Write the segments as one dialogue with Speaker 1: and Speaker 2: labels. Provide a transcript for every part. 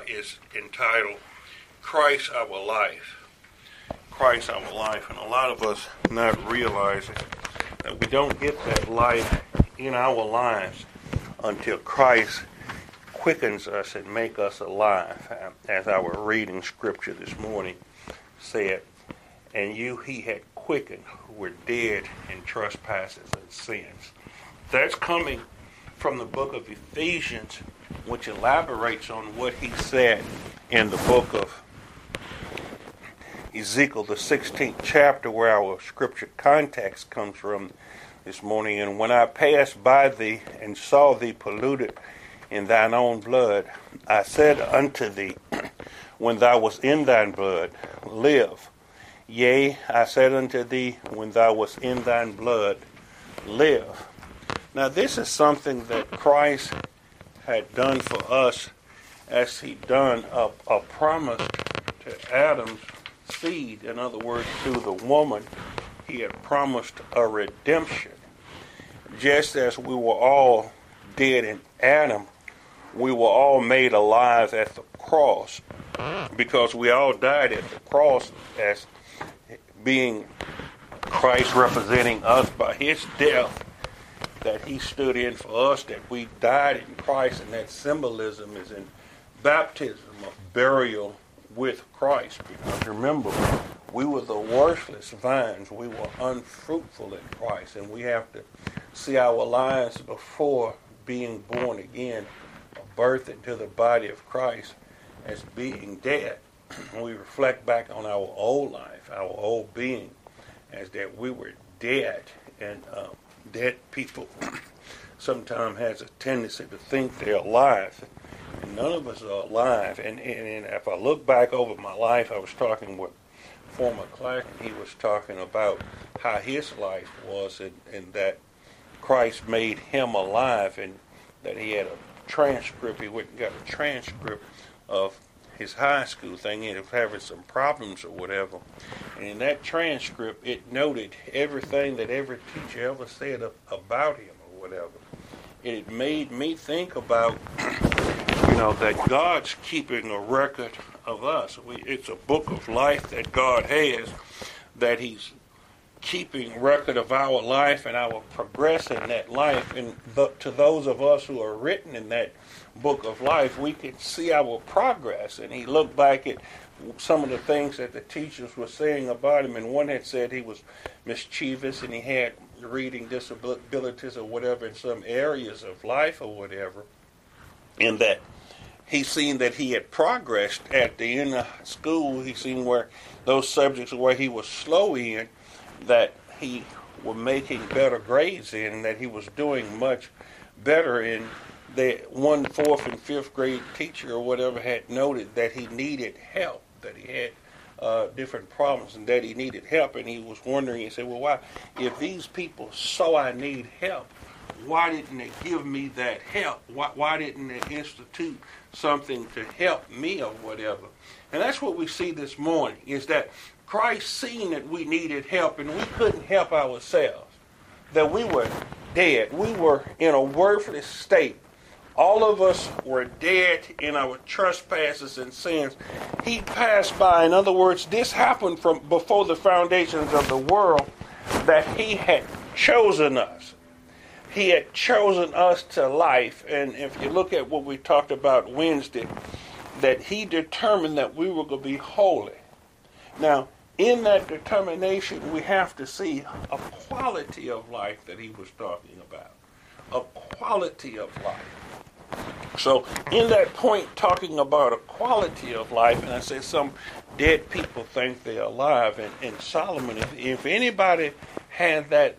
Speaker 1: is entitled Christ Our Life. Christ Our Life. And a lot of us not realizing that we don't get that life in our lives until Christ quickens us and make us alive. As our reading scripture this morning said, and you he had quickened who were dead in trespasses and sins. That's coming from the book of Ephesians, which elaborates on what he said in the book of Ezekiel, the 16th chapter, where our scripture context comes from this morning. And when I passed by thee and saw thee polluted in thine own blood, I said unto thee, when thou wast in thine blood, live. Yea, I said unto thee, when thou wast in thine blood, live. Now this is something that Christ had done for us as he done a promise to Adam's seed. In other words, through the woman, he had promised a redemption. Just as we were all dead in Adam, we were all made alive at the cross, because we all died at the cross as being Christ representing us by his death that he stood in for us, that we died in Christ, and that symbolism is in baptism of burial with Christ. Because remember, we were the worthless vines. We were unfruitful in Christ, and we have to see our lives before being born again, birth into the body of Christ, as being dead. We reflect back on our old life, our old being, as that we were dead. And dead people sometimes has a tendency to think they're alive. And none of us are alive. And if I look back over my life, I was talking with former Clark, and he was talking about how his life was, and that Christ made him alive, and that he had a transcript. He went and got a transcript of his high school thing. He was having some problems or whatever. And in that transcript, it noted everything that every teacher ever said about him or whatever. And it made me think about, that God's keeping a record of us. It's a book of life that God has, that he's keeping record of our life and our progress in that life. And to those of us who are written in that book of life, we can see our progress. And he looked back at some of the things that the teachers were saying about him, and one had said he was mischievous and he had reading disabilities or whatever in some areas of life or whatever, and that he seen that he had progressed at the end of school. He seen where those subjects where he was slow in, that he was making better grades in, and that he was doing much better in. The 1, 4th, and 5th grade teacher or whatever had noted that he needed help, that he had different problems, and that he needed help. And he was wondering, he said, well, why, if these people saw I need help, why didn't they give me that help? Why didn't they institute something to help me or whatever? And that's what we see this morning, is that Christ seen that we needed help and we couldn't help ourselves, that we were dead. We were in a worthless state. All of us were dead in our trespasses and sins. He passed by. In other words, this happened from before the foundations of the world, that he had chosen us. He had chosen us to life. And if you look at what we talked about Wednesday, that he determined that we were going to be holy. Now, in that determination, we have to see a quality of life that he was talking about. A quality of life. So in that point, talking about a quality of life, and I say some dead people think they're alive, and Solomon, if anybody had that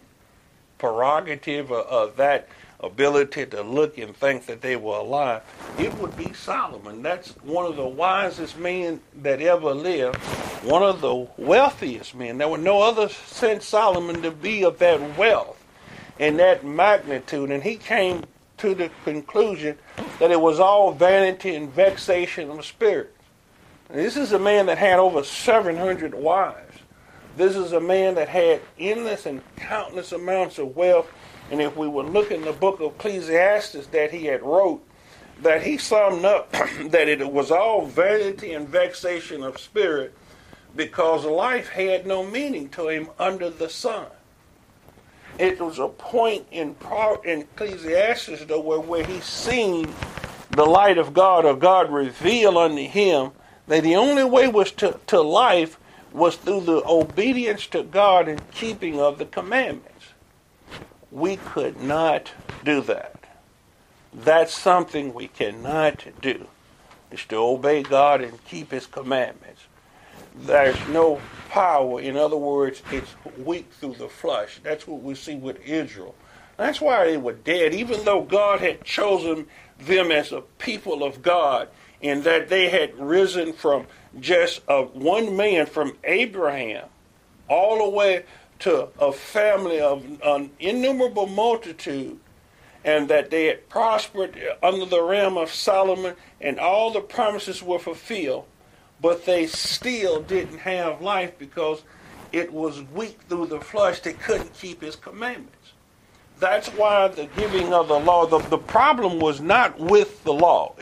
Speaker 1: prerogative of that ability to look and think that they were alive, it would be Solomon. That's one of the wisest men that ever lived, one of the wealthiest men. There were no other since Solomon to be of that wealth and that magnitude, and he came to the conclusion that it was all vanity and vexation of spirit. And this is a man that had over 700 wives. This is a man that had endless and countless amounts of wealth. And if we would look in the book of Ecclesiastes that he had wrote, that he summed up that it was all vanity and vexation of spirit because life had no meaning to him under the sun. It was a point in Ecclesiastes, though, where he seen the light of God, or God revealed unto him that the only way was to life was through the obedience to God and keeping of the commandments. We could not do that. That's something we cannot do, is to obey God and keep his commandments. There's no power. In other words, it's weak through the flesh. That's what we see with Israel. That's why they were dead, even though God had chosen them as a people of God, in that they had risen from just one man, from Abraham, all the way to a family of an innumerable multitude, and that they had prospered under the realm of Solomon, and all the promises were fulfilled, but they still didn't have life because it was weak through the flesh. They couldn't keep his commandments. That's why the giving of the law, the problem was not with the law,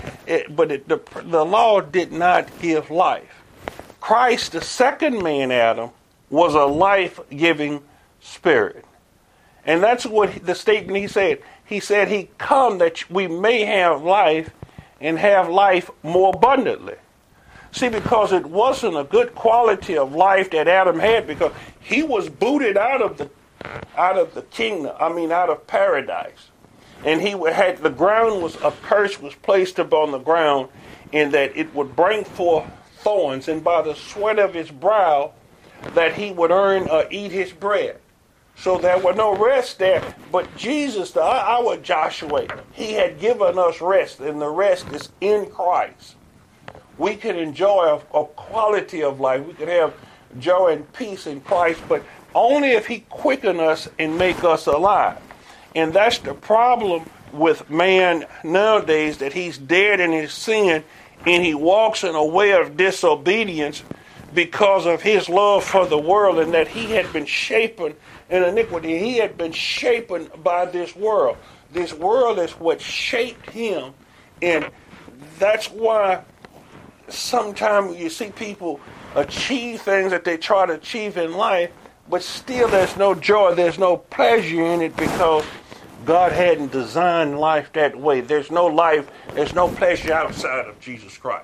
Speaker 1: the law did not give life. Christ, the second man, Adam, was a life-giving spirit. And that's what the statement he said. He said he come that we may have life and have life more abundantly. See, because it wasn't a good quality of life that Adam had, because he was booted out of the kingdom, out of paradise. And he had, the ground was, a curse was placed upon the ground, in that it would bring forth thorns, and by the sweat of his brow that he would earn or eat his bread. So there were no rest there. But Jesus, our Joshua, he had given us rest, and the rest is in Christ. We can enjoy a quality of life. We can have joy and peace in Christ, but only if he quicken us and make us alive. And that's the problem with man nowadays, that he's dead in his sin, and he walks in a way of disobedience because of his love for the world, and that he had been shapen in iniquity. He had been shapen by this world. This world is what shaped him, and that's why sometimes you see people achieve things that they try to achieve in life, but still there's no joy, there's no pleasure in it, because God hadn't designed life that way. There's no life, there's no pleasure outside of Jesus Christ.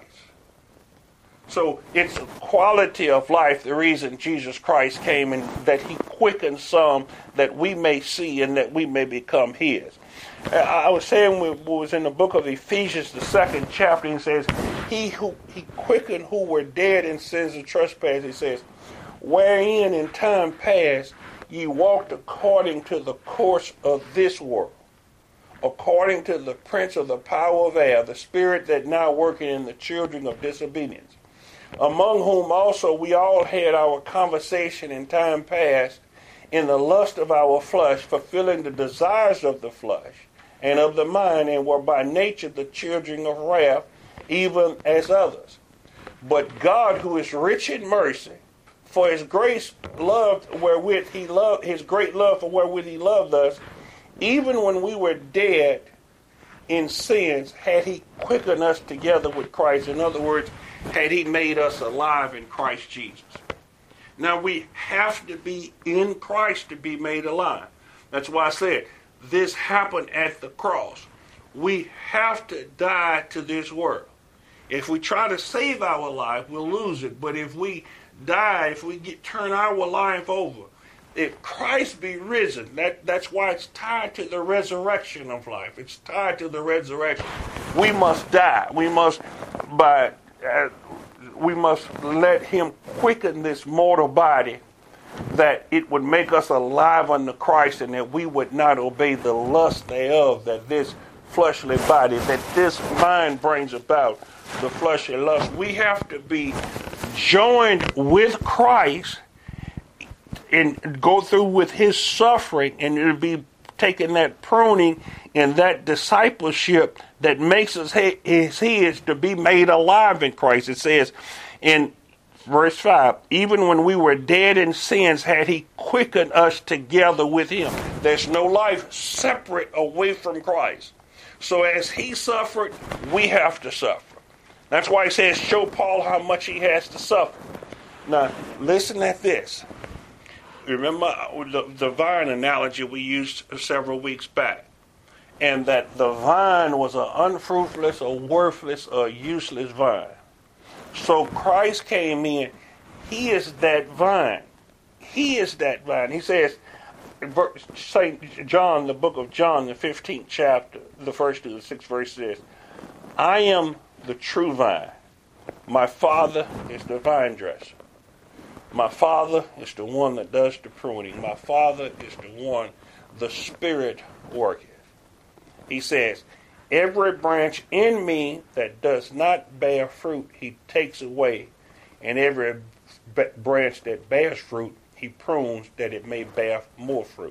Speaker 1: So it's a quality of life, the reason Jesus Christ came, and that he quickened some that we may see and that we may become his. I was saying, we was in the book of Ephesians, the 2nd chapter, and it says, he quickened who were dead in sins and trespasses, he says, wherein in time past ye walked according to the course of this world, according to the prince of the power of air, the spirit that now working in the children of disobedience, among whom also we all had our conversation in time past in the lust of our flesh, fulfilling the desires of the flesh and of the mind, and were by nature the children of wrath, even as others. But God, who is rich in mercy, for his grace loved wherewith he loved, his great love for wherewith he loved us, even when we were dead in sins, had he quickened us together with Christ. In other words, had he made us alive in Christ Jesus. Now we have to be in Christ to be made alive. That's why I said this happened at the cross. We have to die to this world. If we try to save our life, we'll lose it. But if we die, if we turn our life over, if Christ be risen, that's why it's tied to the resurrection of life. It's tied to the resurrection. We must die. We must let him quicken this mortal body, that it would make us alive unto Christ, and that we would not obey the lust thereof, that this fleshly body, that this mind brings about the fleshly lust. We have to be joined with Christ and go through with his suffering, and it'll be taking that pruning and that discipleship that makes us his to be made alive in Christ. It says in verse 5, even when we were dead in sins, had he quickened us together with him. There's no life separate away from Christ. So as he suffered, we have to suffer. That's why he says, show Paul how much he has to suffer. Now, listen at this. Remember the vine analogy we used several weeks back. And that the vine was an unfruitless or worthless or useless vine. So Christ came in. He is that vine. He is that vine. He says, St. John, the book of John, the 15th chapter, the first to the 6th verse says, I am the true vine. My Father is the vine dresser. My Father is the one that does the pruning. My Father is the one, the Spirit worketh. He says, every branch in me that does not bear fruit, he takes away. And every branch that bears fruit, he prunes that it may bear more fruit.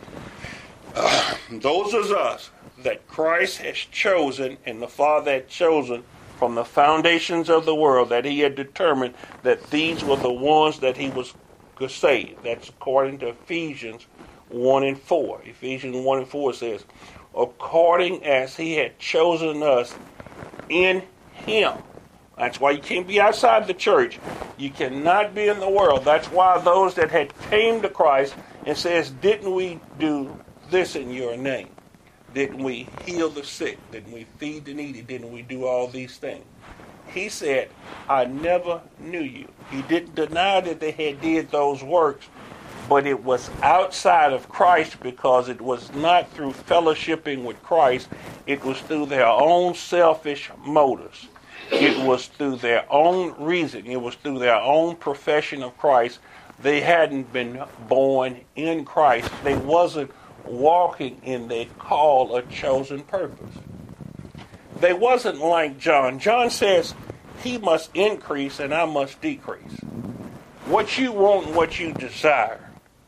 Speaker 1: Those are us that Christ has chosen and the Father had chosen from the foundations of the world, that he had determined that these were the ones that he was going to save. That's according to Ephesians 1 and 4. Ephesians 1 and 4 says, according as he had chosen us in him. That's why you can't be outside the church. You cannot be in the world. That's why those that had came to Christ and says, didn't we do this in your name? Didn't we heal the sick? Didn't we feed the needy? Didn't we do all these things? He said, I never knew you. He didn't deny that they had did those works, but it was outside of Christ because it was not through fellowshipping with Christ. It was through their own selfish motives. It was through their own reason. It was through their own profession of Christ. They hadn't been born in Christ. They wasn't walking in their call or chosen purpose. They wasn't like John. John says, he must increase and I must decrease. What you want and what you desire.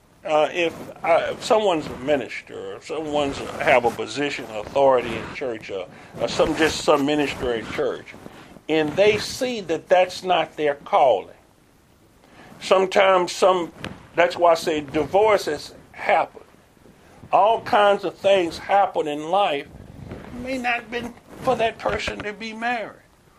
Speaker 1: If someone's a minister, or someone's have a position of authority in church, or some minister in church, and they see that that's not their calling. Sometimes that's why I say divorces happen. All kinds of things happen in life. It may not have been for that person to be married.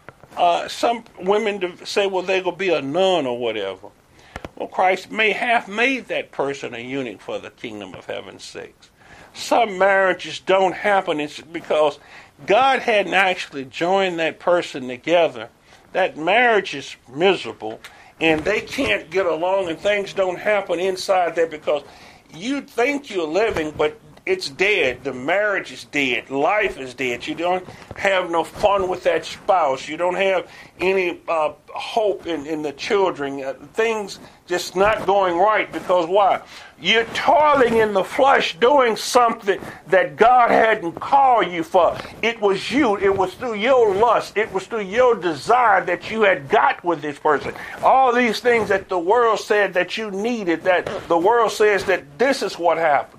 Speaker 1: Some women say, well, they're going to be a nun or whatever. Well, Christ may have made that person a eunuch for the kingdom of heaven's sakes. Some marriages don't happen. It's because God hadn't actually joined that person together. That marriage is miserable, and they can't get along, and things don't happen inside there because you think you're living, but it's dead. The marriage is dead. Life is dead. You don't have no fun with that spouse. You don't have any hope in the children. Things just not going right because why? You're toiling in the flesh doing something that God hadn't called you for. It was you. It was through your lust. It was through your desire that you had got with this person. All these things that the world said that you needed, that the world says that this is what happened.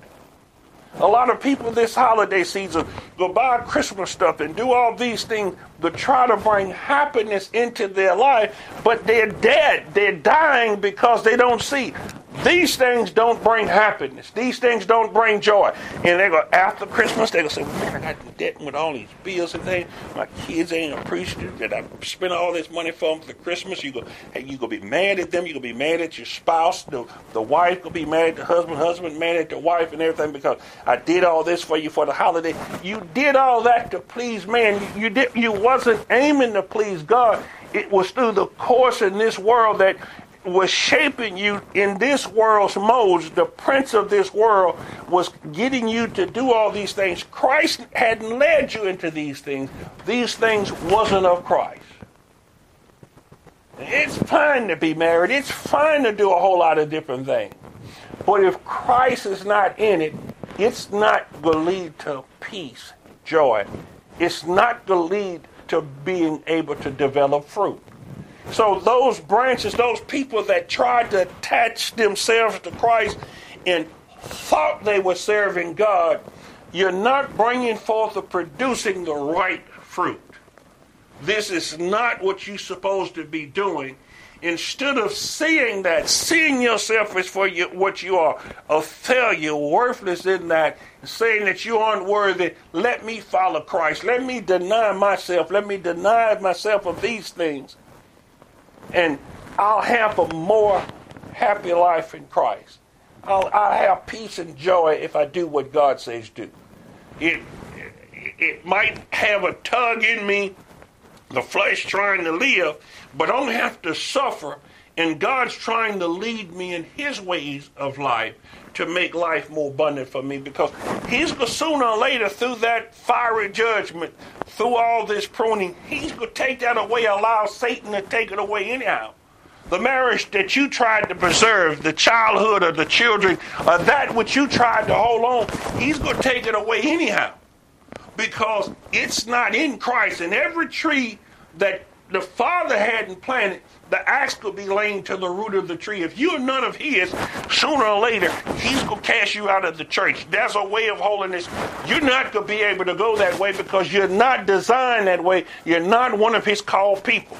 Speaker 1: A lot of people this holiday season go buy Christmas stuff and do all these things to try to bring happiness into their life, but they're dead. They're dying because they don't see. These things don't bring happiness. These things don't bring joy. And they go, after Christmas, they go say, well, man, I got in debt with all these bills and things. My kids ain't appreciative that I spent all this money for them for Christmas. You go, hey, you going to be mad at them. You're going to be mad at your spouse. The wife going to be mad at the husband mad at the wife and everything because I did all this for you for the holiday. You did all that to please man. You wasn't aiming to please God. It was through the course in this world that was shaping you in this world's modes. The prince of this world was getting you to do all these things. Christ hadn't led you into these things. These things wasn't of Christ. It's fine to be married. It's fine to do a whole lot of different things. But if Christ is not in it, it's not going to lead to peace, joy. It's not going to lead to being able to develop fruit. So those branches, those people that tried to attach themselves to Christ and thought they were serving God, you're not bringing forth or producing the right fruit. This is not what you're supposed to be doing. Instead of seeing yourself as for what you are, a failure, worthless in that, saying that you aren't worthy, let me follow Christ. Let me deny myself. Let me deny myself of these things. And I'll have a more happy life in Christ. I'll have peace and joy if I do what God says do. It might have a tug in me, the flesh trying to live, but I don't have to suffer, and God's trying to lead me in His ways of life to make life more abundant for me, because He's going to sooner or later, through that fiery judgment, through all this pruning, He's going to take that away, allow Satan to take it away anyhow. The marriage that you tried to preserve, the childhood of the children, or that which you tried to hold on, He's going to take it away anyhow, because it's not in Christ. And every tree that the Father hadn't planted, the axe could be laying to the root of the tree. If you're none of His, sooner or later, He's going to cast you out of the church. There's a way of holiness. You're not going to be able to go that way because you're not designed that way. You're not one of His called people.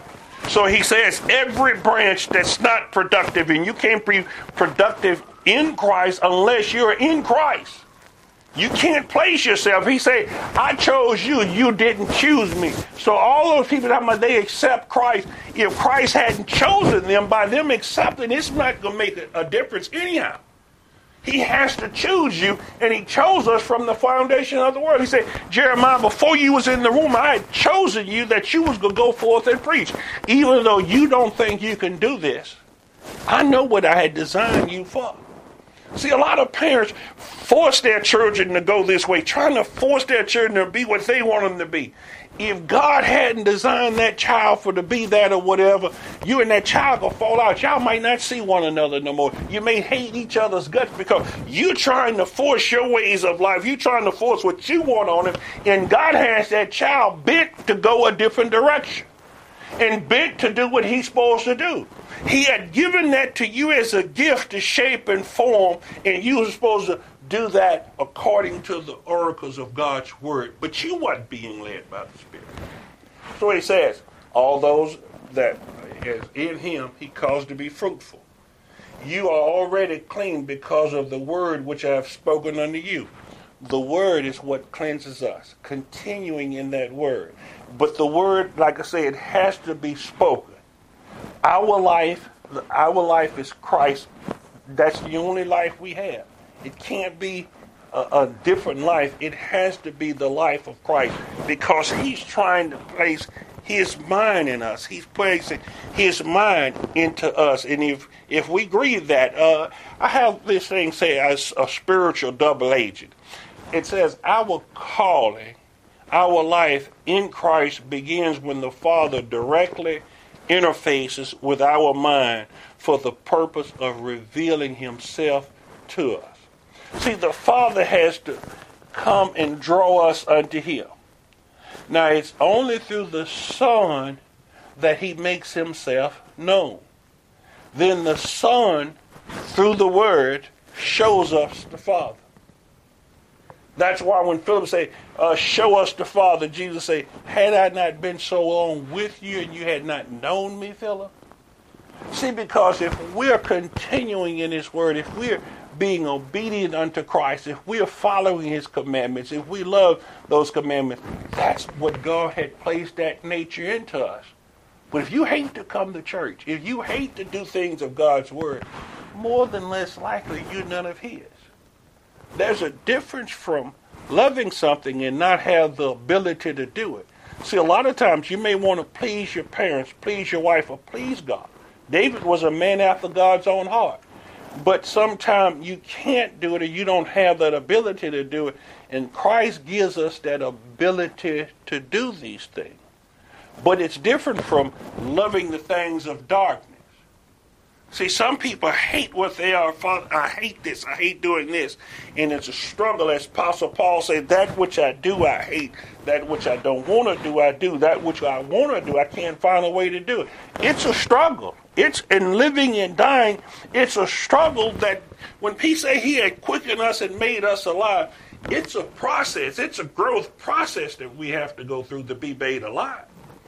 Speaker 1: So He says, every branch that's not productive, and you can't be productive in Christ unless you're in Christ. You can't place yourself. He said, I chose you. You didn't choose me. So all those people that they accept Christ, if Christ hadn't chosen them, by them accepting, it's not going to make a difference anyhow. He has to choose you, and He chose us from the foundation of the world. He said, Jeremiah, before you was in the womb, I had chosen you that you was going to go forth and preach. Even though you don't think you can do this, I know what I had designed you for. See, a lot of parents force their children to go this way, trying to force their children to be what they want them to be. If God hadn't designed that child for to be that or whatever, you and that child will fall out. Y'all might not see one another no more. You may hate each other's guts because you're trying to force your ways of life. You're trying to force what you want on him. And God has that child bent to go a different direction and bent to do what He's supposed to do. He had given that to you as a gift to shape and form, and you were supposed to do that according to the oracles of God's Word. But you weren't being led by the Spirit. So He says, all those that is in Him, He caused to be fruitful. You are already clean because of the Word which I have spoken unto you. The Word is what cleanses us, continuing in that Word. But the Word, like I said, has to be spoken. Our life is Christ. That's the only life we have. It can't be a different life. It has to be the life of Christ, because He's trying to place His mind in us. He's placing His mind into us. And if we grieve that, I have this thing say as a spiritual double agent. It says our calling, our life in Christ begins when the Father directly interfaces with our mind for the purpose of revealing Himself to us. See, the Father has to come and draw us unto Him. Now, it's only through the Son that He makes Himself known. Then the Son, through the Word, shows us the Father. That's why when Philip said, show us the Father, Jesus said, had I not been so long with you and you had not known me, Philip? See, because if we're continuing in His Word, if we're being obedient unto Christ, if we're following His commandments, if we love those commandments, that's what God had placed that nature into us. But if you hate to come to church, if you hate to do things of God's Word, more than less likely you're none of His. There's a difference from loving something and not have the ability to do it. See, a lot of times you may want to please your parents, please your wife, or please God. David was a man after God's own heart. But sometimes you can't do it, or you don't have that ability to do it. And Christ gives us that ability to do these things. But it's different from loving the things of darkness. See, some people hate what they are. I hate this. I hate doing this. And it's a struggle. As Apostle Paul said, that which I do, I hate. That which I don't want to do, I do. That which I want to do, I can't find a way to do it. It's a struggle. It's in living and dying. It's a struggle that when people say He had quickened us and made us alive, it's a process. It's a growth process that we have to go through to be made alive.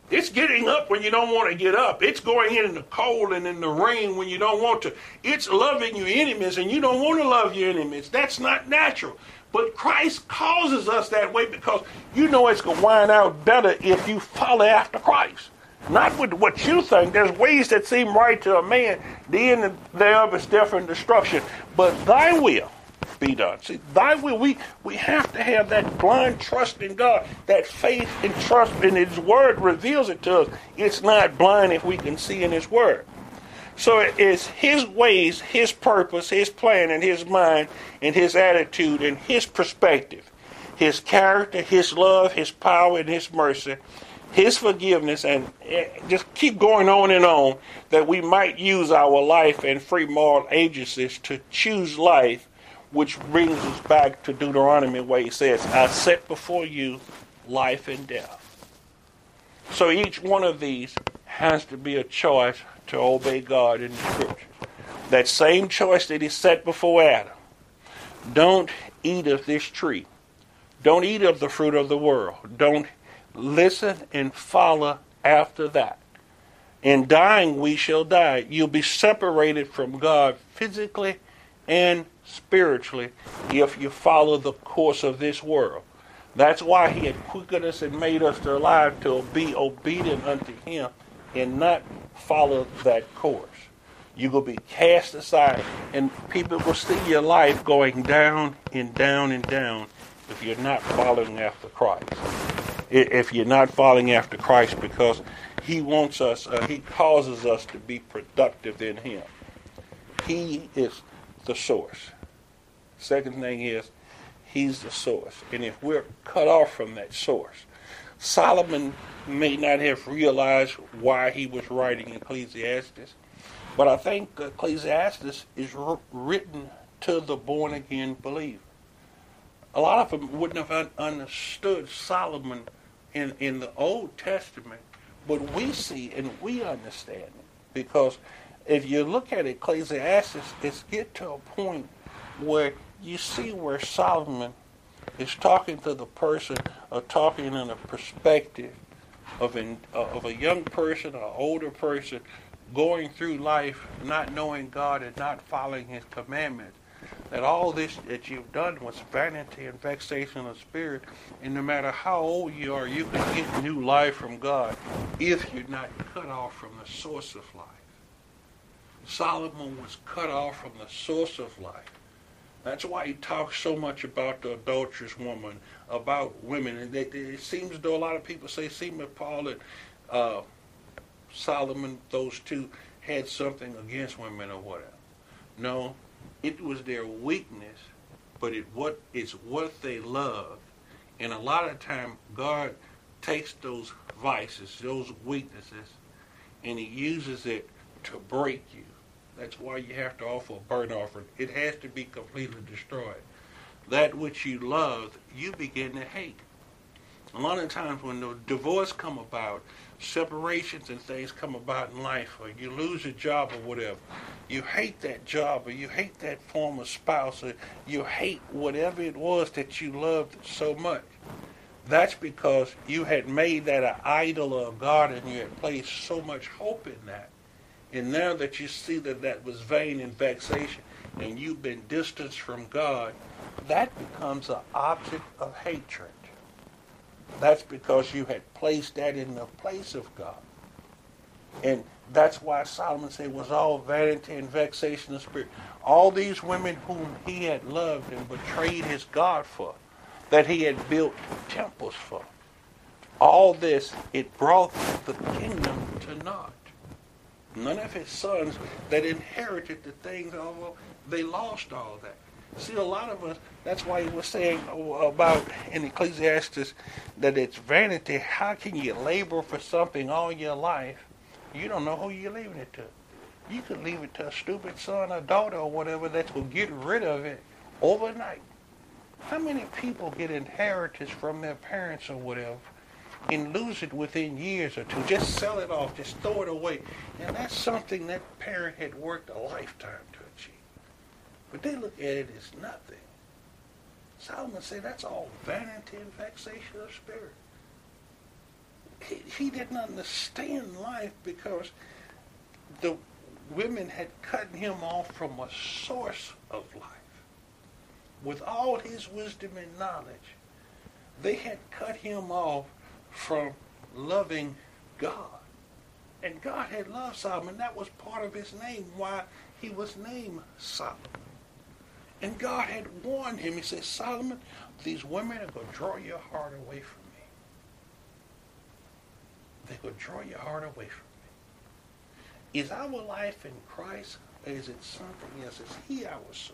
Speaker 1: It's getting up when you don't want to get up. It's going in the cold and in the rain when you don't want to. It's loving your enemies and you don't want to love your enemies. That's not natural. But Christ causes us that way because you know it's going to wind out better if you follow after Christ. Not with what you think. There's ways that seem right to a man. The end thereof is death and destruction. But thy will be done. See, thy will, we have to have that blind trust in God, that faith and trust in His Word reveals it to us. It's not blind if we can see in His Word. So it is His ways, His purpose, His plan, and His mind, and His attitude, and His perspective, His character, His love, His power, and His mercy, His forgiveness, and just keep going on, that we might use our life and free moral agencies to choose life, which brings us back to Deuteronomy where He says, I set before you life and death. So each one of these has to be a choice to obey God in the Scriptures. That same choice that He set before Adam. Don't eat of this tree. Don't eat of the fruit of the world. Don't listen and follow after that. In dying, we shall die. You'll be separated from God physically and spiritually if you follow the course of this world. That's why He had quickened us and made us alive to be obedient unto Him and not follow that course. You're going to be cast aside and people will see your life going down and down and down if you're not following after Christ. If you're not following after Christ, because He wants us, He causes us to be productive in Him. He is the source. Second thing is, He's the source. And if we're cut off from that source, Solomon may not have realized why he was writing Ecclesiastes, but I think Ecclesiastes is written to the born-again believer. A lot of them wouldn't have understood Solomon in the Old Testament, but we see and we understand it. Because if you look at Ecclesiastes, it's get to a point where you see where Solomon is talking to the person, or talking in a perspective of a young person, an older person, going through life, not knowing God and not following His commandments. That all this that you've done was vanity and vexation of spirit, and no matter how old you are, you can get new life from God if you're not cut off from the source of life. Solomon was cut off from the source of life. That's why he talks so much about the adulterous woman, about women. And it seems as though a lot of people say, Paul and Solomon, those two had something against women or whatever. No, it was their weakness, but it's what they loved. And a lot of time, God takes those vices, those weaknesses, and He uses it to break you. That's why you have to offer a burnt offering. It has to be completely destroyed. That which you love, you begin to hate. A lot of times when the divorce come about, separations and things come about in life, or you lose a job or whatever, you hate that job, or you hate that former spouse, or you hate whatever it was that you loved so much. That's because you had made that an idol or a God, and you had placed so much hope in that. And now that you see that that was vain and vexation, and you've been distanced from God, that becomes an object of hatred. That's because you had placed that in the place of God. And that's why Solomon said it was all vanity and vexation of spirit. All these women whom he had loved and betrayed his God for, that he had built temples for, all this, it brought the kingdom to naught. None of his sons that inherited the things, they lost all that. See, a lot of us, that's why he was saying about in Ecclesiastes that it's vanity. How can you labor for something all your life? You don't know who you're leaving it to. You could leave it to a stupid son or daughter or whatever that will get rid of it overnight. How many people get inheritance from their parents or whatever and lose it within years or two? Just sell it off, just throw it away. And that's something that parent had worked a lifetime to achieve. But they look at it as nothing. Solomon said that's all vanity and vexation of spirit. he didn't understand life because the women had cut him off from a source of life. With all his wisdom and knowledge, they had cut him off from loving God. And God had loved Solomon. That was part of his name, why he was named Solomon. And God had warned him. He said, Solomon, these women are going to draw your heart away from me. They're going to draw your heart away from me. Is our life in Christ, or is it something else? Is he our source?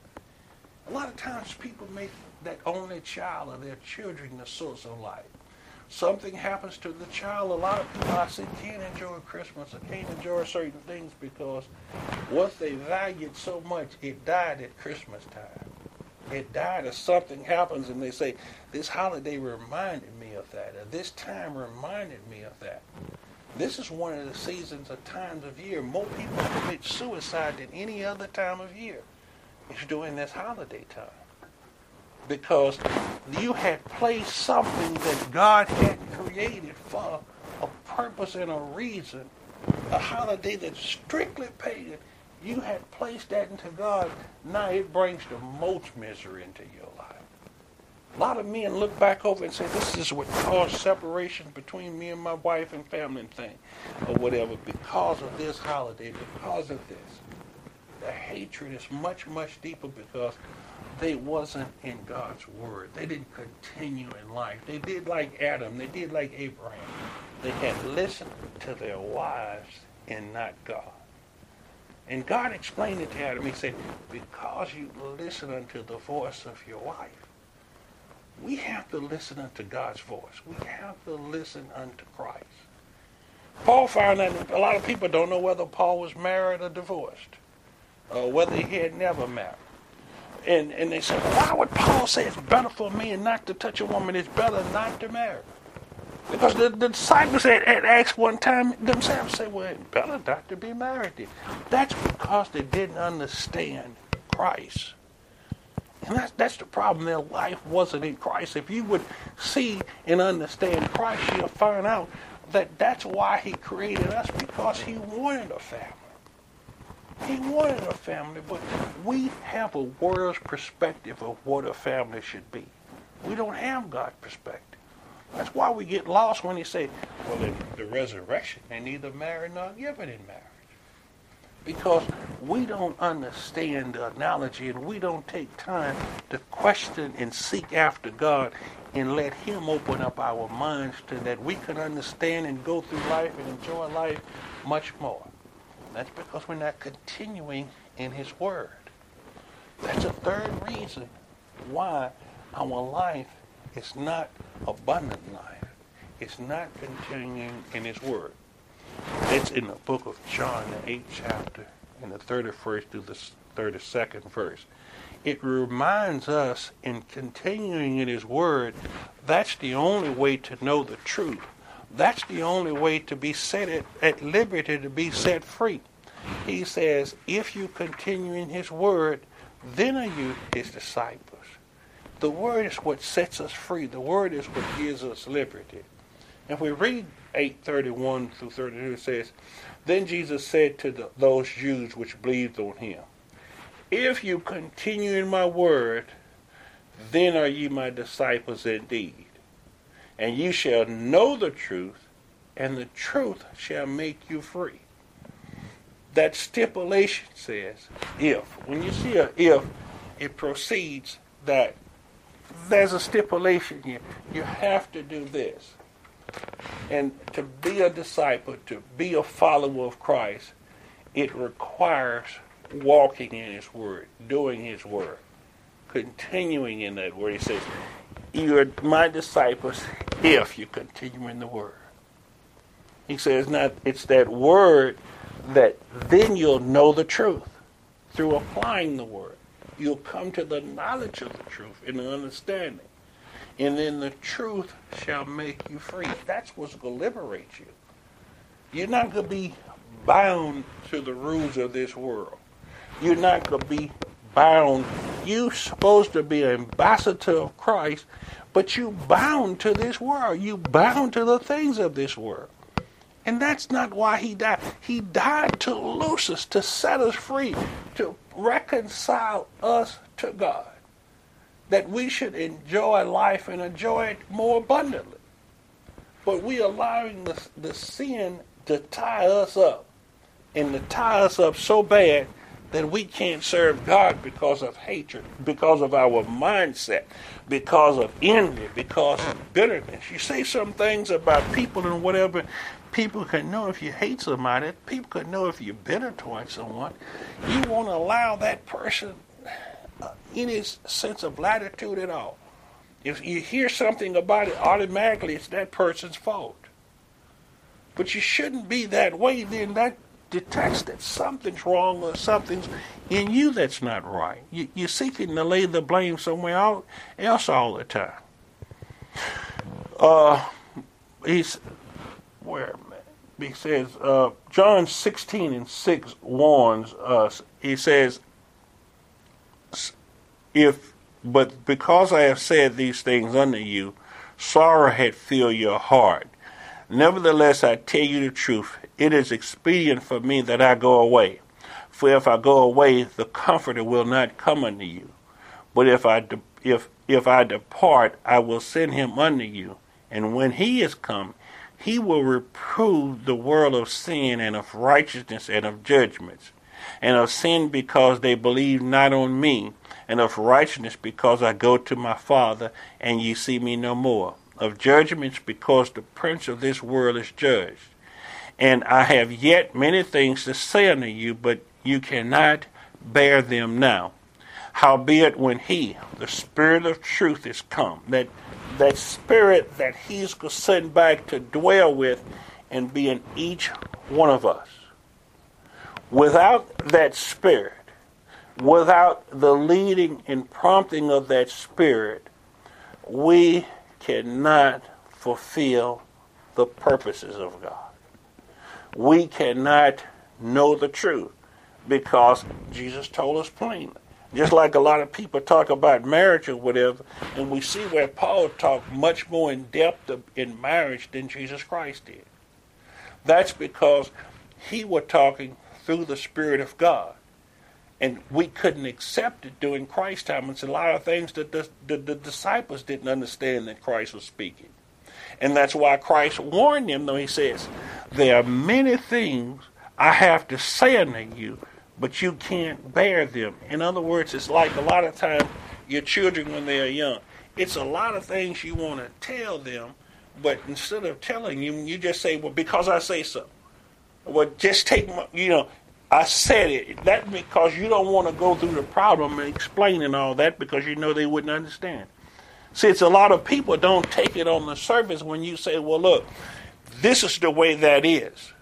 Speaker 1: A lot of times people make that only child or their children the source of life. Something happens to the child. A lot of people I see can't enjoy Christmas or can't enjoy certain things because what they valued so much, it died at Christmas time. It died or something happens and they say, this holiday reminded me of that, or this time reminded me of that. This is one of the seasons or times of year. More people commit suicide than any other time of year. It's during this holiday time. Because you had placed something that God had created for a purpose and a reason, a holiday that's strictly pagan. You had placed that into God. Now it brings the most misery into your life. A lot of men look back over and say, this is what caused separation between me and my wife and family and thing, or whatever, because of this holiday, because of this. The hatred is much, much deeper because they wasn't in God's word. They didn't continue in life. They did like Adam. They did like Abraham. They had listened to their wives and not God. And God explained it to Adam. He said, because you listen unto the voice of your wife, we have to listen unto God's voice. We have to listen unto Christ. Paul found that a lot of people don't know whether Paul was married or divorced, or whether he had never married. And they said, why would Paul say it's better for a man not to touch a woman? It's better not to marry. Because the disciples had asked one time themselves, said, well, it's better not to be married then. That's because they didn't understand Christ. And that's the problem. Their life wasn't in Christ. If you would see and understand Christ, you'll find out that that's why he created us, because he wanted a family. He wanted a family, but we have a world's perspective of what a family should be. We don't have God's perspective. That's why we get lost when they say, well, in the resurrection, they neither marry nor given in marriage. Because we don't understand the analogy and we don't take time to question and seek after God and let him open up our minds to that we can understand and go through life and enjoy life much more. That's because we're not continuing in his word. That's a third reason why our life is not abundant life. It's not continuing in his word. It's in the book of John, the 8th chapter, in the 31st through the 32nd verse. It reminds us in continuing in his word, that's the only way to know the truth. That's the only way to be set at liberty, to be set free. He says, if you continue in his word, then are you his disciples. The word is what sets us free. The word is what gives us liberty. If we read 8:31 through 32, it says, then Jesus said to those Jews which believed on him, if you continue in my word, then are ye my disciples indeed. And you shall know the truth, and the truth shall make you free. That stipulation says, if. When you see a if, it proceeds that there's a stipulation here. You have to do this. And to be a disciple, to be a follower of Christ, it requires walking in his word, doing his word, continuing in that word. He says, you're my disciples if you continue in the word. He says, now it's that word that then you'll know the truth through applying the word. You'll come to the knowledge of the truth and the understanding. And then the truth shall make you free. That's what's going to liberate you. You're not going to be bound to the rules of this world. You're not going to be bound. You're supposed to be an ambassador of Christ, But you bound to this world. You bound to the things of this world. And that's not why he died. He died to loose us, to set us free, to reconcile us to God. That we should enjoy life and enjoy it more abundantly. But we are allowing the sin to tie us up. And to tie us up so bad that we can't serve God because of hatred, because of our mindset, because of envy, because of bitterness. You say some things about people and whatever. People can know if you hate somebody. People can know if you're bitter towards someone. You won't allow that person any sense of latitude at all. If you hear something about it, automatically it's that person's fault. But you shouldn't be that way. Then that detects that something's wrong or something's in you that's not right. You're seeking to lay the blame somewhere else all the time. He says, John 16:6 warns us. He says, but because I have said these things unto you, sorrow hath filled your heart. Nevertheless, I tell you the truth. It is expedient for me that I go away. For if I go away, the Comforter will not come unto you. But if I depart, I will send him unto you. And when he is come, he will reprove the world of sin and of righteousness and of judgments. And of sin because they believe not on me. And of righteousness because I go to my Father, and ye see me no more. Of judgments because the prince of this world is judged. And I have yet many things to say unto you, but you cannot bear them now. Howbeit when he, the Spirit of truth, is come, that Spirit that he's going to send back to dwell with and be in each one of us. Without that Spirit, without the leading and prompting of that Spirit, we cannot fulfill the purposes of God. We cannot know the truth because Jesus told us plainly. Just like a lot of people talk about marriage or whatever, and we see where Paul talked much more in depth in marriage than Jesus Christ did. That's because he was talking through the Spirit of God. And we couldn't accept it during Christ's time. It's a lot of things that the disciples didn't understand that Christ was speaking. And that's why Christ warned them, though he says, there are many things I have to say unto you, but you can't bear them. In other words, it's like a lot of times your children when they are young. It's a lot of things you want to tell them, but instead of telling them, you just say, well, because I say so. Well, just take my, I said it. That's because you don't want to go through the problem and explaining all that because you know they wouldn't understand. See, it's a lot of people don't take it on the surface when you say, well, look, this is the way that is.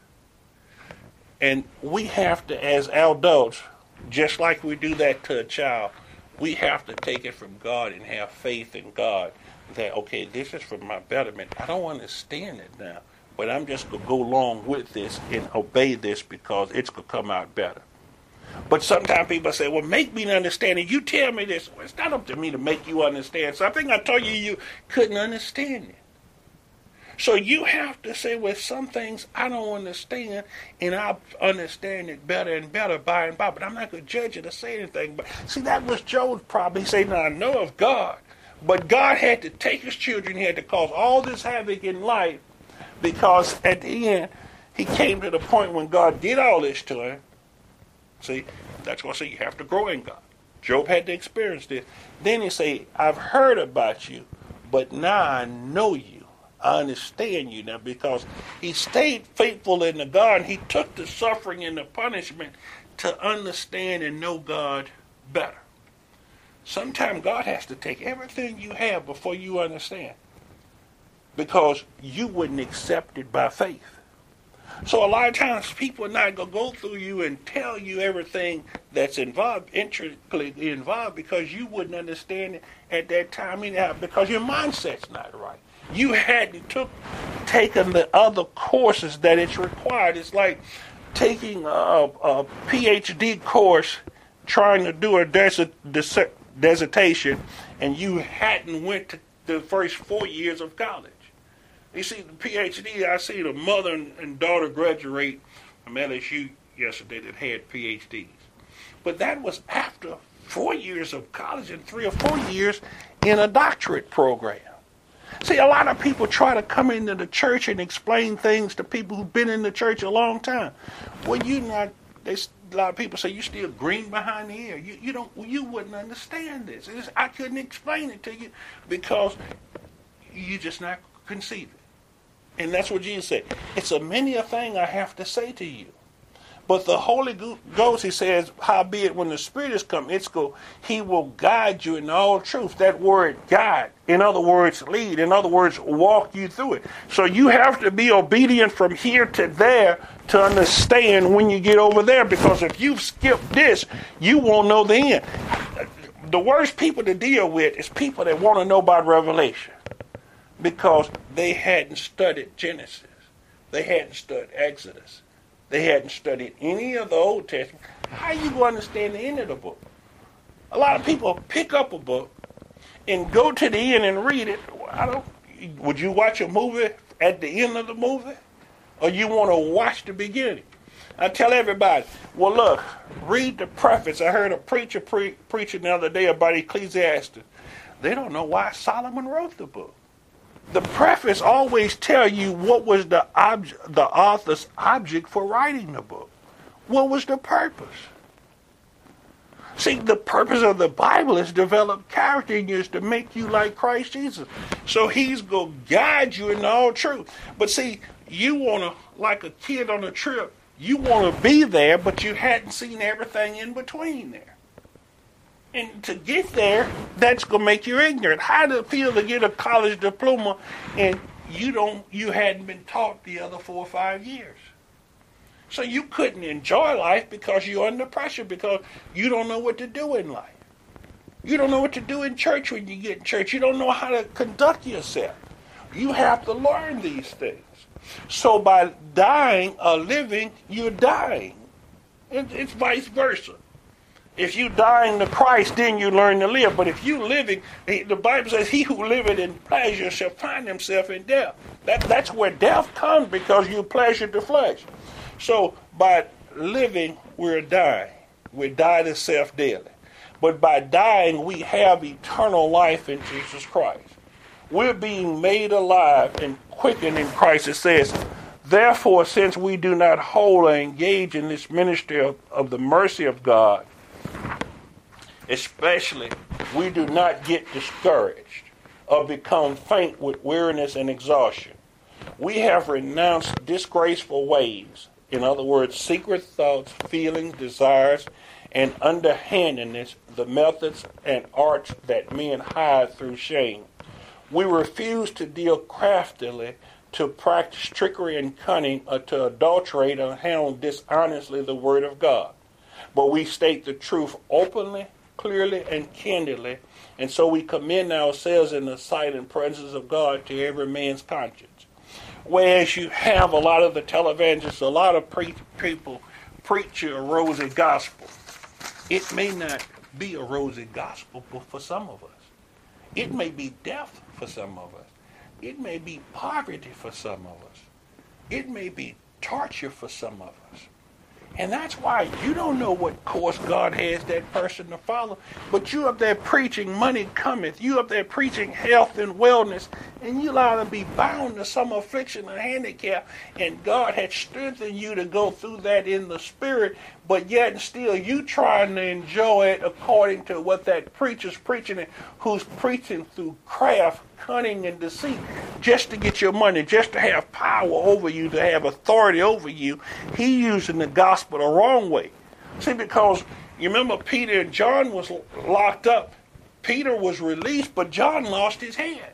Speaker 1: And we have to, as adults, just like we do that to a child, we have to take it from God and have faith in God that, okay, this is for my betterment. I don't understand it now, but I'm just going to go along with this and obey this because it's going to come out better. But sometimes people say, well, make me understand it. You tell me this. Well, it's not up to me to make you understand something. I told you you couldn't understand it. So you have to say, well, some things I don't understand, and I'll understand it better and better by and by. But I'm not going to judge it or say anything. But see, that was Job's problem. He said, now I know of God. But God had to take his children. He had to cause all this havoc in life because at the end, he came to the point when God did all this to him. See, that's why I say you have to grow in God. Job had to experience this. Then he say, I've heard about you, but now I know you. I understand you now because he stayed faithful in the God. He took the suffering and the punishment to understand and know God better. Sometimes God has to take everything you have before you understand because you wouldn't accept it by faith. So a lot of times people are not going to go through you and tell you everything that's intricately involved because you wouldn't understand it at that time anyhow because your mindset's not right. You hadn't taken the other courses that it's required. It's like taking a PhD course trying to do a dissertation and you hadn't went to the first 4 years of college. You see, the PhD, I see the mother and daughter graduate from LSU yesterday that had PhDs. But that was after 4 years of college and 3 or 4 years in a doctorate program. See, a lot of people try to come into the church and explain things to people who've been in the church a long time. Well, a lot of people say you're still green behind the ear. You wouldn't understand this. I couldn't explain it to you because you just not conceive it. And that's what Jesus said. It's a many a thing I have to say to you. But the Holy Ghost, he says, howbeit when the Spirit is come, he will guide you in all truth. That word guide, in other words, lead, in other words, walk you through it. So you have to be obedient from here to there to understand when you get over there, because if you skip this, you won't know the end. The worst people to deal with is people that want to know about Revelation, because they hadn't studied Genesis. They hadn't studied Exodus. They hadn't studied any of the Old Testament. How you going to understand the end of the book? A lot of people pick up a book and go to the end and read it. Would you watch a movie at the end of the movie? Or you want to watch the beginning? I tell everybody, well, look, read the preface. I heard a preacher preaching the other day about Ecclesiastes. They don't know why Solomon wrote the book. The preface always tell you what was the author's object for writing the book. What was the purpose? See, the purpose of the Bible is to develop character in you, is to make you like Christ Jesus. So he's going to guide you in all truth. But see, you want to, like a kid on a trip, you want to be there, but you hadn't seen everything in between there. And to get there, that's going to make you ignorant. How does it feel to get a college diploma and you hadn't been taught the other 4 or 5 years? So you couldn't enjoy life because you're under pressure, because you don't know what to do in life. You don't know what to do in church when you get in church. You don't know how to conduct yourself. You have to learn these things. So by dying or living, you're dying. It's vice versa. If you dying to Christ, then you learn to live. But if you living, the Bible says, he who liveth in pleasure shall find himself in death. That's where death comes, because you pleasure the flesh. So by living, we're dying. We die to self daily. But by dying, we have eternal life in Jesus Christ. We're being made alive and quickened in Christ. It says, therefore, since we do not hold or engage in this ministry of the mercy of God, especially, we do not get discouraged or become faint with weariness and exhaustion. We have renounced disgraceful ways, in other words, secret thoughts, feelings, desires, and underhandedness, the methods and arts that men hide through shame. We refuse to deal craftily, to practice trickery and cunning, or to adulterate or handle dishonestly the word of God. But we state the truth openly, clearly, and candidly, and so we commend ourselves in the sight and presence of God to every man's conscience. Whereas you have a lot of the televangelists, a lot of people preach a rosy gospel. It may not be a rosy gospel for some of us. It may be death for some of us. It may be poverty for some of us. It may be torture for some of us. And that's why you don't know what course God has that person to follow. But you up there preaching money cometh. You up there preaching health and wellness. And you allow to be bound to some affliction or handicap. And God had strengthened you to go through that in the spirit. But yet and still you trying to enjoy it according to what that preacher's preaching it, who's preaching through craft, cunning, and deceit, just to get your money, just to have power over you, to have authority over you. He using the gospel the wrong way. See, because you remember Peter and John was locked up. Peter was released, but John lost his head.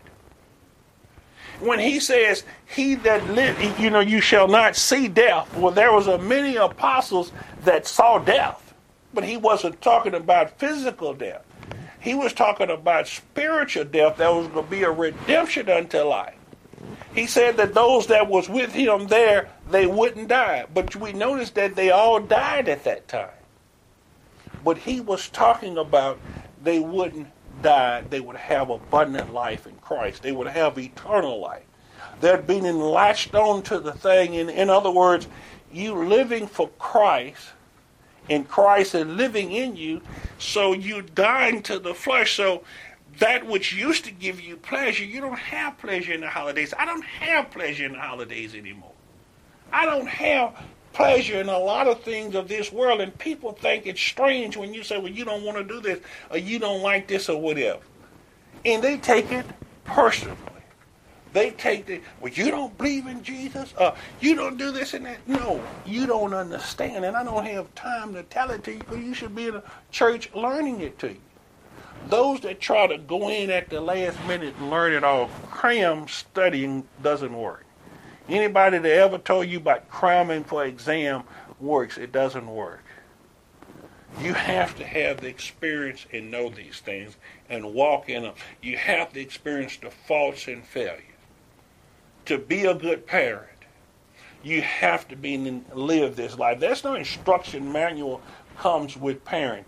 Speaker 1: When he says, he that live, you shall not see death. Well, there was many apostles that saw death, but he wasn't talking about physical death. He was talking about spiritual death. There was going to be a redemption unto life. He said that those that was with him there, they wouldn't die. But we noticed that they all died at that time. But he was talking about they wouldn't died, they would have abundant life in Christ. They would have eternal life. They'd been latched on to the thing. In other words, you living for Christ, and Christ is living in you, so you dying to the flesh. So that which used to give you pleasure, you don't have pleasure in the holidays. I don't have pleasure in the holidays anymore. I don't have pleasure in a lot of things of this world, and people think it's strange when you say, well, you don't want to do this, or you don't like this, or whatever. And they take it personally. They take it, well, you don't believe in Jesus? You don't do this and that? No, you don't understand, and I don't have time to tell it to you, because you should be in a church learning it to you. Those that try to go in at the last minute and learn it all, cram studying doesn't work. Anybody that ever told you about cramming for exam works, it doesn't work. You have to have the experience and know these things and walk in them. You have to experience the faults and failures. To be a good parent, you have to live this life. There's no instruction manual comes with parenting.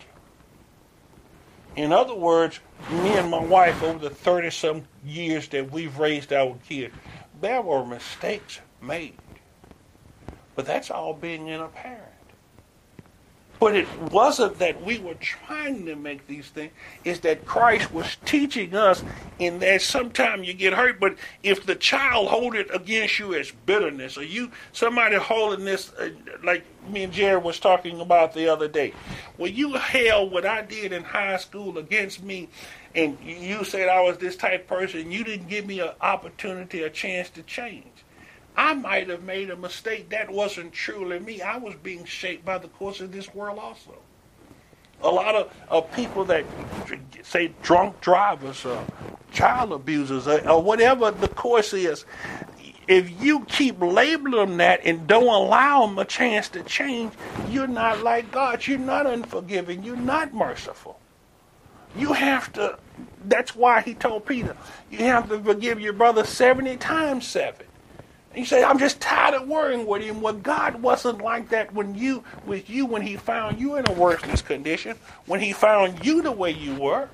Speaker 1: In other words, me and my wife, over the 30-some years that we've raised our kids, there were mistakes made. But that's all being in a parent. But it wasn't that we were trying to make these things. It's that Christ was teaching us in that sometimes you get hurt, but if the child hold it against you as bitterness, or somebody holding this, like me and Jared was talking about the other day, well, you held what I did in high school against me, and you said I was this type of person, you didn't give me an opportunity, a chance to change. I might have made a mistake. That wasn't truly me. I was being shaped by the course of this world also. A lot of people that say drunk drivers, child abusers, or whatever the course is, if you keep labeling them that and don't allow them a chance to change, you're not like God. You're not unforgiving. You're not merciful. You have to, that's why he told Peter, you have to forgive your brother 70 times 7. You say, I'm just tired of worrying with him. Well, God wasn't like that when he found you in a worthless condition, when he found you the way you were.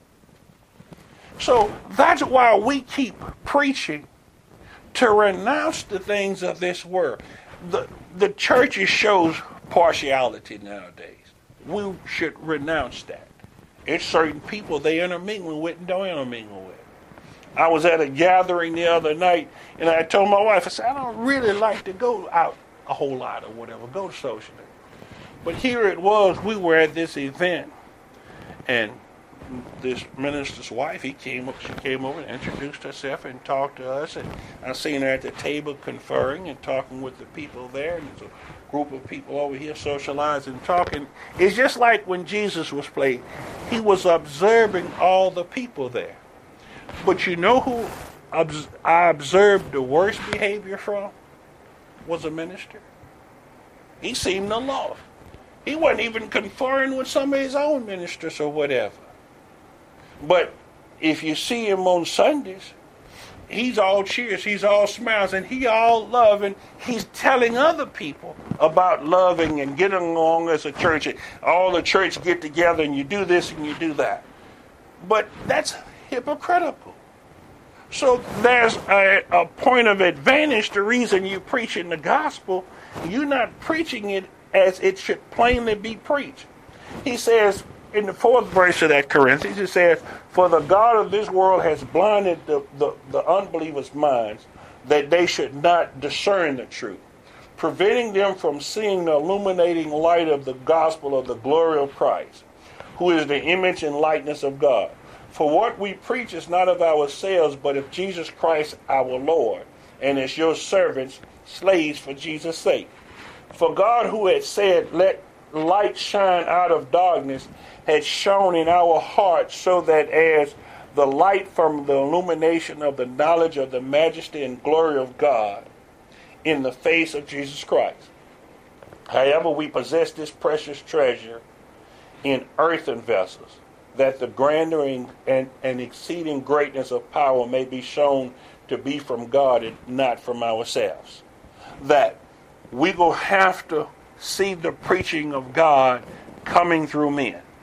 Speaker 1: So that's why we keep preaching to renounce the things of this world. The church shows partiality nowadays. We should renounce that. It's certain people they intermingle with and don't intermingle with. I was at a gathering the other night, and I told my wife, I said, I don't really like to go out a whole lot or whatever, go socially. But here it was, we were at this event, and this minister's wife, she came over and introduced herself and talked to us, and I seen her at the table conferring and talking with the people there, and there's a group of people over here socializing, talking. It's just like when Jesus was playing. He was observing all the people there. But you know who I observed the worst behavior from? Was a minister. He seemed to love. He wasn't even conferring with some of his own ministers or whatever. But if you see him on Sundays, he's all cheers, he's all smiles, and he all love, and he's telling other people about loving and getting along as a church. All the church get together and you do this and you do that. But that's hypocritical. So there's a point of advantage. The reason you preaching the gospel, you're not preaching it as it should plainly be preached. He says in the 4th verse of that Corinthians, it says, for the God of this world has blinded the unbelievers' minds, that they should not discern the truth, preventing them from seeing the illuminating light of the gospel of the glory of Christ, who is the image and likeness of God. For what we preach is not of ourselves, but of Jesus Christ our Lord, and as your servants, slaves for Jesus' sake. For God, who had said, let light shine out of darkness, had shone in our hearts, so that as the light from the illumination of the knowledge of the majesty and glory of God in the face of Jesus Christ. However, we possess this precious treasure in earthen vessels, that the grandeur and exceeding greatness of power may be shown to be from God and not from ourselves. That we will have to see the preaching of God coming through men.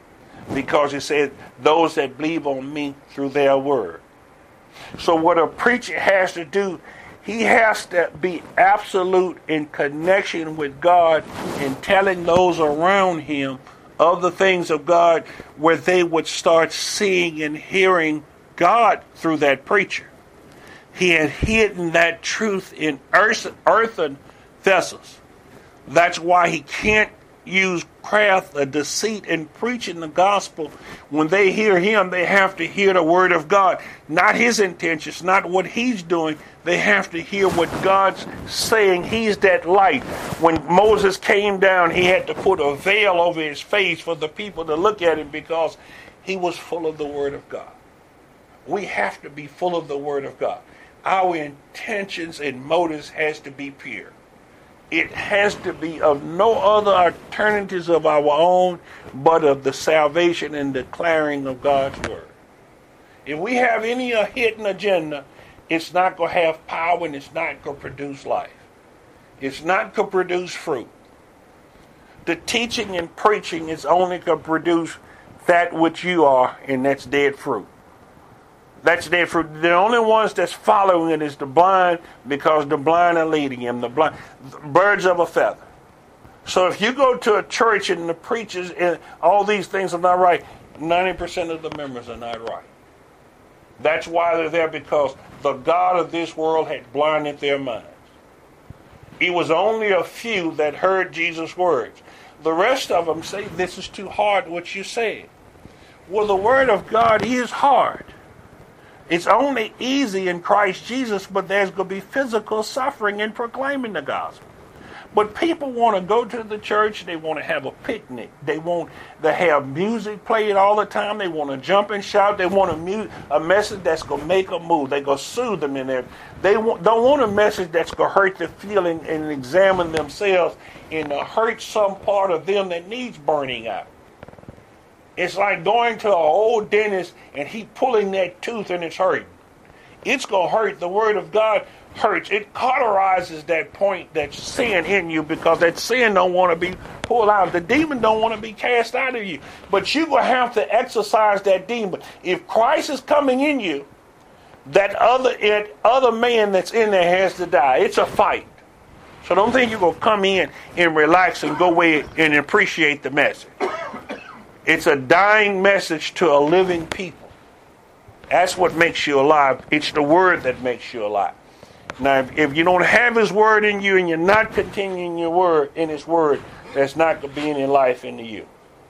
Speaker 1: because it said, those that believe on me through their word. So what a preacher has to do, he has to be absolute in connection with God and telling those around him of the things of God, where they would start seeing and hearing God through that preacher. He had hidden that truth in earthen vessels. That's why he can't use craft or deceit in preaching the gospel. When they hear him, they have to hear the word of God. Not his intentions, not what he's doing. They have to hear what God's saying. He's that light. When Moses came down, he had to put a veil over his face for the people to look at him, because he was full of the word of God. We have to be full of the word of God. Our intentions and motives has to be pure. It has to be of no other alternatives of our own, but of the salvation and declaring of God's word. If we have any hidden agenda, it's not going to have power, and it's not going to produce life. It's not going to produce fruit. The teaching and preaching is only going to produce that which you are, and that's dead fruit. That's dead fruit. The only ones that's following it is the blind, because the blind are leading him. The blind, birds of a feather. So if you go to a church and the preachers and all these things are not right, 90% of the members are not right. That's why they're there, because the God of this world had blinded their minds. It was only a few that heard Jesus' words. The rest of them say, this is too hard what you said. Well, the word of God is hard. It's only easy in Christ Jesus, but there's going to be physical suffering in proclaiming the gospel. But people want to go to the church. They want to have a picnic. They want to have music played all the time. They want to jump and shout. They want a message that's going to make them move. They're going to soothe them in there. They don't want a message that's going to hurt their feeling and examine themselves and hurt some part of them that needs burning out. It's like going to an old dentist and he pulling that tooth and it's hurting. It's going to hurt. The word of God hurts. It cauterizes that point, that sin in you, because that sin don't want to be pulled out. The demon don't want to be cast out of you. But you're going to have to exercise that demon. If Christ is coming in you, that other man that's in there has to die. It's a fight. So don't think you're going to come in and relax and go away and appreciate the message. It's a dying message to a living people. That's what makes you alive. It's the word that makes you alive. Now, if you don't have his word in you and you're not continuing your word in his word, there's not going to be any life into you.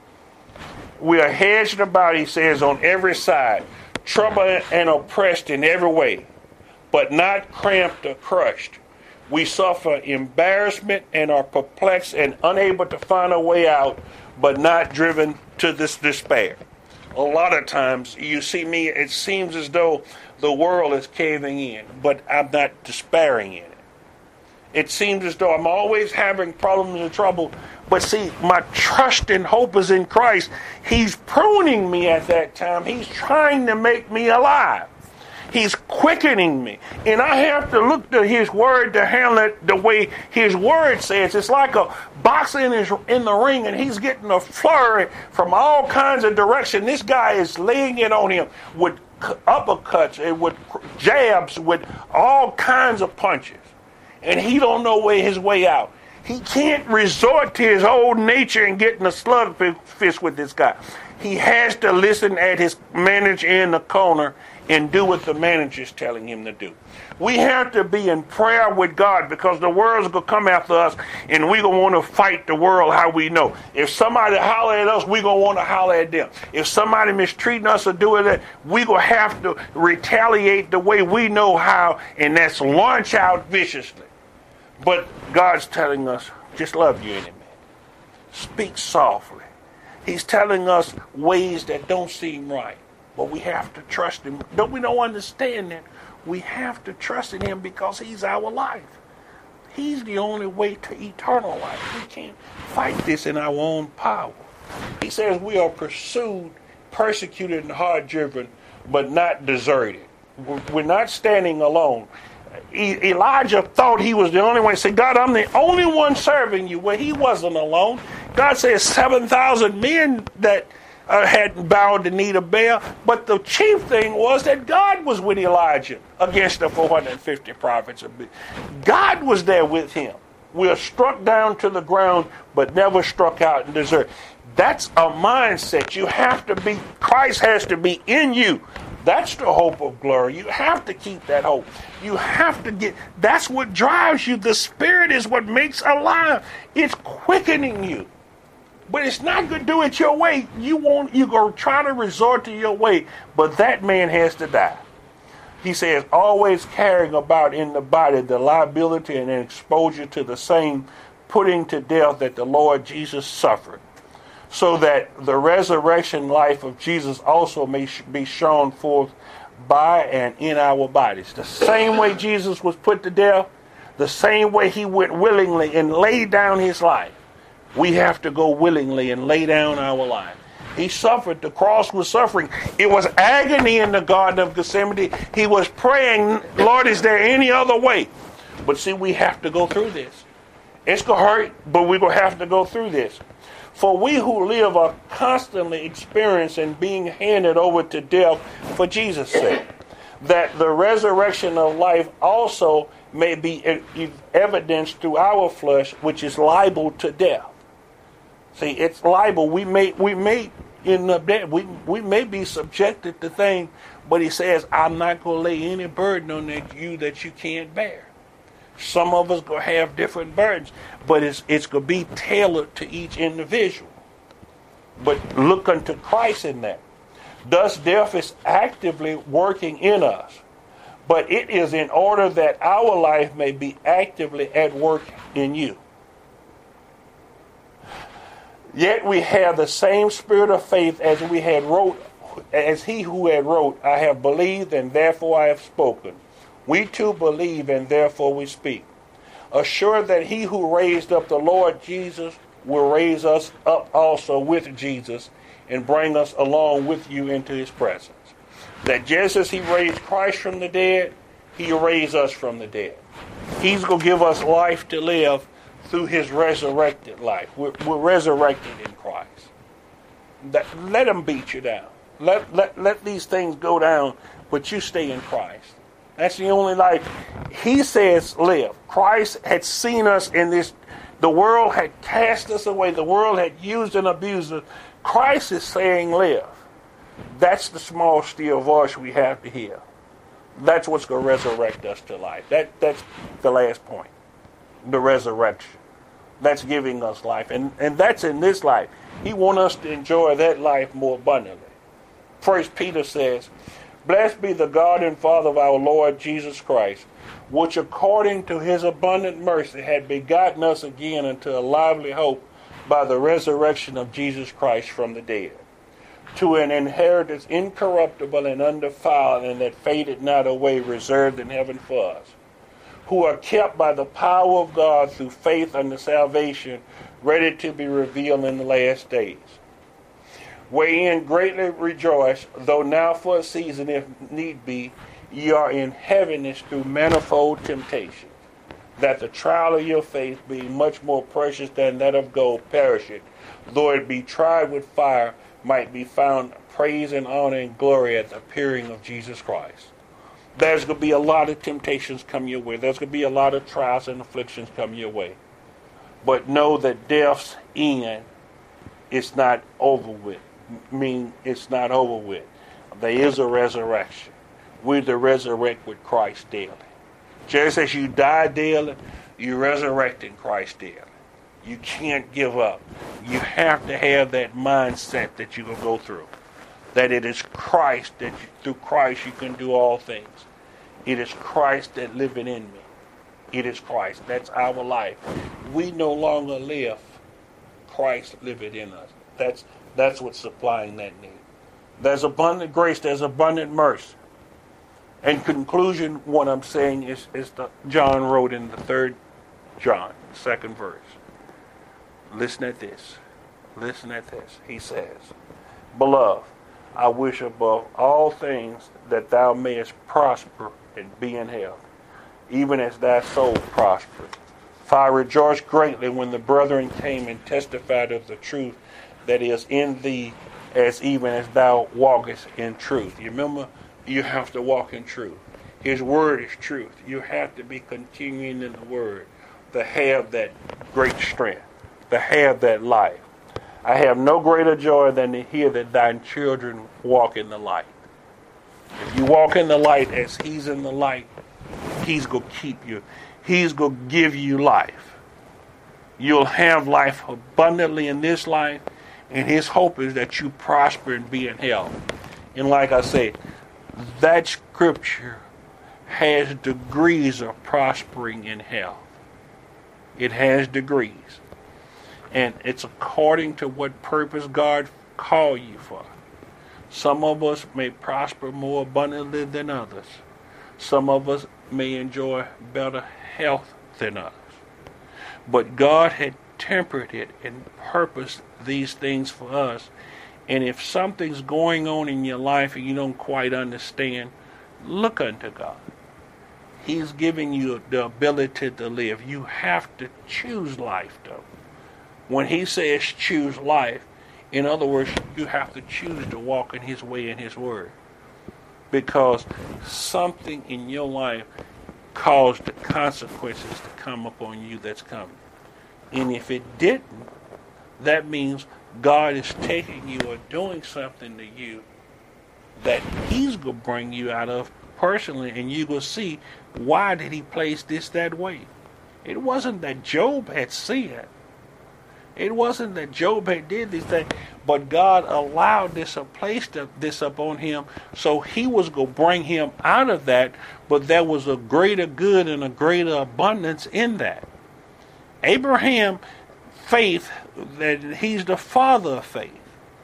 Speaker 1: We are hedged about, he says, on every side, troubled and oppressed in every way, but not cramped or crushed. We suffer embarrassment and are perplexed and unable to find a way out, but not driven to this despair. A lot of times, you see me, it seems as though the world is caving in, but I'm not despairing in it. It seems as though I'm always having problems and trouble, but see, my trust and hope is in Christ. He's pruning me at that time. He's trying to make me alive. He's quickening me. And I have to look to his word to handle it the way his word says. It's like a boxer in the ring, and he's getting a flurry from all kinds of direction. This guy is laying it on him with uppercuts and with jabs, with all kinds of punches. And he don't know his way out. He can't resort to his old nature and get in a slug fist with this guy. He has to listen at his manager in the corner and do what the manager's telling him to do. We have to be in prayer with God, because the world's going to come after us and we're going to want to fight the world how we know. If somebody holler at us, we're going to want to holler at them. If somebody mistreating us or doing that, we're going to have to retaliate the way we know how, and that's launch out viciously. But God's telling us, just love your enemy. Speak softly. He's telling us ways that don't seem right. But we have to trust him. We don't understand that. We have to trust in him because he's our life. He's the only way to eternal life. We can't fight this in our own power. He says we are pursued, persecuted, and hard-driven, but not deserted. We're not standing alone. Elijah thought he was the only one. He said, God, I'm the only one serving you. Well, he wasn't alone. God says 7,000 men that hadn't bowed the knee to Baal. But the chief thing was that God was with Elijah against the 450 prophets of Baal. God was there with him. We are struck down to the ground, but never struck out in desert. That's a mindset. You have to be, Christ has to be in you. That's the hope of glory. You have to keep that hope. You have to get, that's what drives you. The Spirit is what makes alive. It's quickening you. But it's not going to do it your way. You're going to try to resort to your way, but that man has to die. He says, always carrying about in the body the liability and exposure to the same putting to death that the Lord Jesus suffered, so that the resurrection life of Jesus also may be shown forth by and in our bodies. The same way Jesus was put to death, the same way he went willingly and laid down his life, we have to go willingly and lay down our life. He suffered. The cross was suffering. It was agony in the Garden of Gethsemane. He was praying, Lord, is there any other way? But see, we have to go through this. It's going to hurt, but we're going to have to go through this. For we who live are constantly experiencing being handed over to death for Jesus' sake, that the resurrection of life also may be evidenced through our flesh, which is liable to death. See, it's liable. We may be subjected to things, but he says, I'm not going to lay any burden on you that you can't bear. Some of us going to have different burdens, but it's going to be tailored to each individual. But look unto Christ in that. Thus, death is actively working in us, but it is in order that our life may be actively at work in you. Yet we have the same spirit of faith as he who had wrote, I have believed and therefore I have spoken. We too believe and therefore we speak. Assured that he who raised up the Lord Jesus will raise us up also with Jesus and bring us along with you into his presence. That just as he raised Christ from the dead, he raised us from the dead. He's going to give us life to live through his resurrected life. We're resurrected in Christ. Let him beat you down. Let these things go down, but you stay in Christ. That's the only life. He says live. Christ had seen us in this. The world had cast us away. The world had used and abused us. Christ is saying live. That's the small, still voice we have to hear. That's what's going to resurrect us to life. That's the last point. The resurrection. That's giving us life. And that's in this life. He wants us to enjoy that life more abundantly. First Peter says, Blessed be the God and Father of our Lord Jesus Christ, which according to his abundant mercy had begotten us again unto a lively hope by the resurrection of Jesus Christ from the dead, to an inheritance incorruptible and undefiled, and that faded not away, reserved in heaven for us, who are kept by the power of God through faith unto salvation, ready to be revealed in the last days. Wherein greatly rejoice, though now for a season, if need be, ye are in heaviness through manifold temptation, that the trial of your faith, being much more precious than that of gold, perisheth, though it be tried with fire, might be found praise and honor and glory at the appearing of Jesus Christ. There's going to be a lot of temptations come your way. There's going to be a lot of trials and afflictions come your way. But know that death's end is not over with. It's not over with. There is a resurrection. We're to resurrect with Christ daily. Just as you die daily, you resurrect in Christ daily. You can't give up. You have to have that mindset that you will go through. That it is Christ, that through Christ you can do all things. It is Christ that liveth in me. It is Christ. That's our life. We no longer live. Christ liveth in us. That's what's supplying that need. There's abundant grace. There's abundant mercy. In conclusion, what I'm saying is John wrote in the 3rd John, 2nd verse. Listen at this. Listen at this. He says, Beloved, I wish above all things that thou mayest prosper and be in health, even as thy soul prospereth. For I rejoiced greatly when the brethren came and testified of the truth that is in thee, even as thou walkest in truth. You remember, you have to walk in truth. His word is truth. You have to be continuing in the word to have that great strength, to have that life. I have no greater joy than to hear that thine children walk in the light. If you walk in the light as he's in the light, he's going to keep you. He's going to give you life. You'll have life abundantly in this life, and his hope is that you prosper and be in health. And like I said, that scripture has degrees of prospering in health. It has degrees. And it's according to what purpose God called you for. Some of us may prosper more abundantly than others. Some of us may enjoy better health than others. But God had tempered it and purposed these things for us. And if something's going on in your life and you don't quite understand, look unto God. He's giving you the ability to live. You have to choose life, though. When he says choose life, in other words, you have to choose to walk in his way and his word. Because something in your life caused the consequences to come upon you that's coming. And if it didn't, that means God is taking you or doing something to you that he's going to bring you out of personally, and you will see why did he place this that way. It wasn't that Job had sinned. It wasn't that Job had did this thing, but God allowed this or placed this upon him, so he was going to bring him out of that, but there was a greater good and a greater abundance in that. Abraham, faith, that he's the father of faith.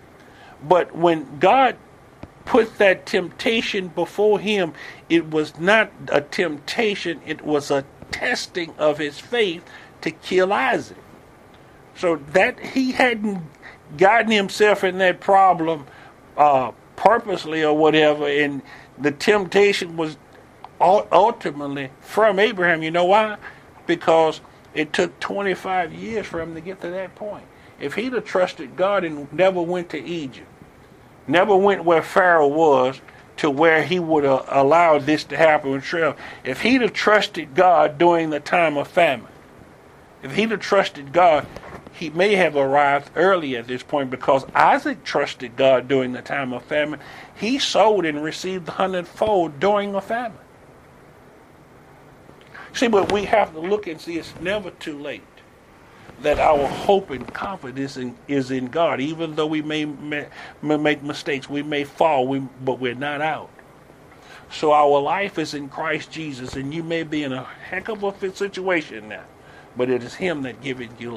Speaker 1: But when God put that temptation before him, it was not a temptation, it was a testing of his faith to kill Isaac. So that he hadn't gotten himself in that problem purposely or whatever, and the temptation was ultimately from Abraham. You know why? Because it took 25 years for him to get to that point. If he'd have trusted God and never went to Egypt, never went where Pharaoh was, to where he would have allowed this to happen with Israel, if he'd have trusted God during the time of famine, if he'd have trusted God, he may have arrived early at this point, because Isaac trusted God during the time of famine. He sowed and received 100-fold during a famine. See, but we have to look and see it's never too late. That our hope and confidence is in God. Even though we may make mistakes, we may fall, but we're not out. So our life is in Christ Jesus, and you may be in a heck of a situation now, but it is him that giveth you life.